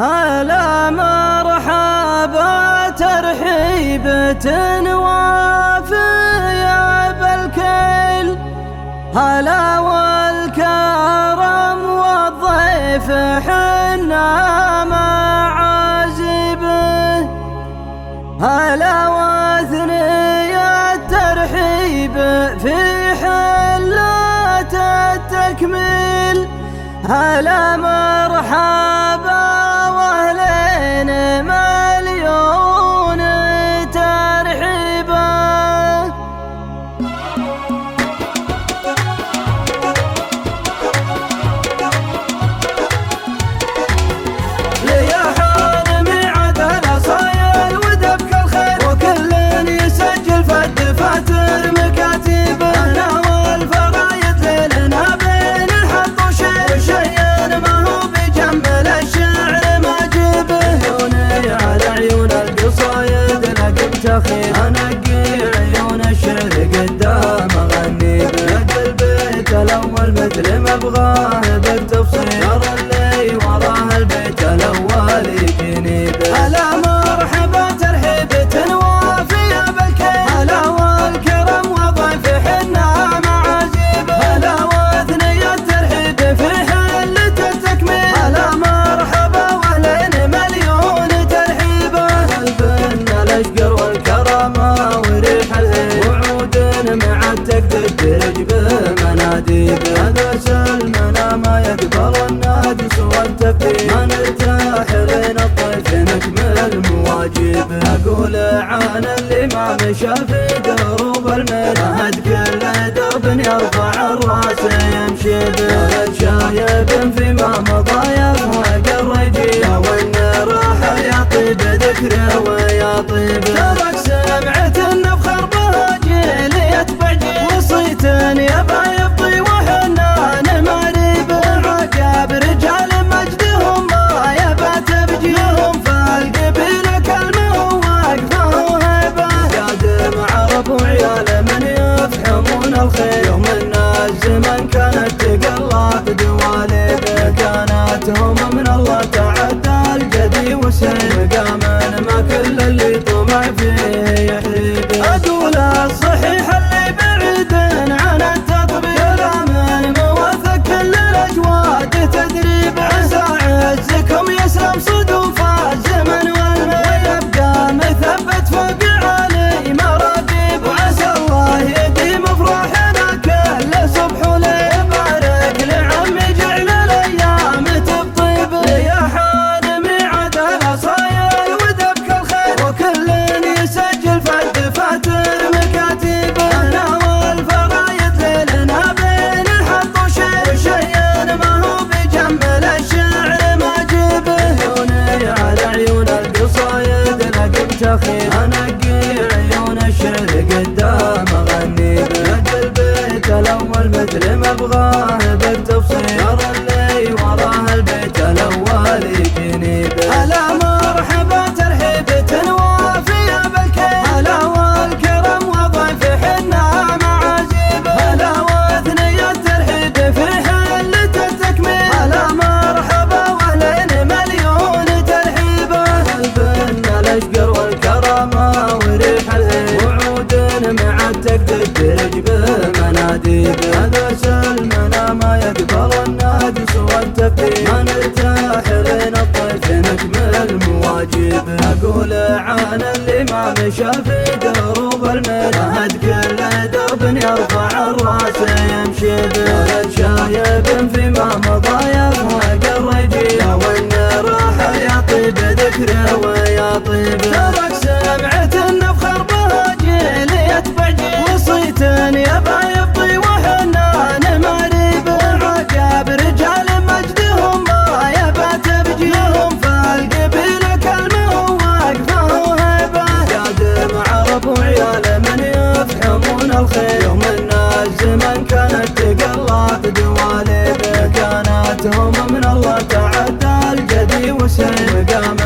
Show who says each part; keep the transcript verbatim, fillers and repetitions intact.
Speaker 1: هلا مرحبا ترحيبة وافية بالكل، هلا والكرم والضيف حنا معازبه، هلا وثنية الترحيب في حلة التكميل، هلا مرحبا واهلين مليون ترحيبا. ليحان ميعاد الأصايل ودبك الخير، وكل يسجل في الدفاتر مكاتبه، انا والفرايد ليلنا بين الحق وشيء، وشيء ما هو بجمل الشعر ما جيبه، عيوني على عيون القصايد لقيت اخير، انقي عيون الشعر قدام اغني به، البيت الاول مثل ما ابغاه بالتفصيل، اللي وراه البيت الاول يجيني به. هلا مرحبا ترحيبة وافية بالكل، هلا والكرم وضيف حنا معازبه، هلا واثنية الترحيب في حلة التكميل، هلا مرحبا واهلين مليون ترحيبه، الفن الاشقر والكرامة وريح الهيل، وعود مع التقدير تدرج بمناديبه، هذا سلمنا ما يقبل النادس والتفكير، ما نرتاح لين الطيف نكمل مواجبه، اقول عن اللي ما مشى في دروب المنهج، كل درب يرفع الراس يمشي به، شايب فيما مضى يفوق الرجيه، وان راح يطيب ذكره ويطيب ترك سمعة النفخر بهاجيل يتبع جيل، وصيت يبا يبطي وحنان مريبه، عقاب رجال مجدهم ما يبا تبجيهم، فالقبيله كلمه واقفه وهيبه، قادم عرب وعيال من يفهمون الخير، يوم الناس زمن كانت تقلب دواليبه، كانت هم من الله تعدى الجدي وسير، مقام ما كل اللي طمع فيه يحريبه، اقول الصحيح اللي بعيد عن التطبيق، كلام موثق كل الاجواد تدريب، عسى عزكم يسلم صدوف الزمن والميل، ويبقى مثبت فوق علي مراقيب، وعسى الله يديم افراحنا كل صبح وليل، بارك لعمي جعل الايام تبطيب، ليحان ميعاد الاصايل ودبك الخير، وكل يسجل في الدفاتر مكاتبه، انا والفرايد ليلنا بين الحق وشيء، وشيء ما هو بجمل الشعر ما جيبه، عيوني على عيون القصايد لقيت اخير، انقي عيون الشعر قدام اغني به، البيت الاول مثل ما ابغاه بالتفصيل، اللي وراه البيت الاول يجيني به. هلا مرحبا ترحيبة وافية بالكل، هلا والكرم وضيف حنا معازبه، هلا واثنية الترحيب في حلة التكميل، هلا مرحبا واهلين مليون ترحيبه، الفن الاشقر والكرامة وريح الهيل، وعود مع التقدير تدرج بمناديبه، هذا سلمنا ما يقبل النادس والتفكير، ما نرتاح لين الطيف نكمل مواجبه، اقول عن اللي ما مشى في دروب المنهج، كل درب يرفع الراس يمشي به، شايب فيما مضى يفوق الرجيه، وان راح يطيب ذكره ويطيب ترك سمعة النفخر بهاجيل يتبع جيل، وصيت يبا يبطي وحنان مريبه، عقاب رجال مجدهم ما يبا تبجيهم، فالقبيله كلمه واقفه وهيبه، قادم عرب وعيال من يفهمون الخير، يوم الناس زمن كانت تقلب دواليبه، كانت هم من الله تعدى الجدي وسير، مقام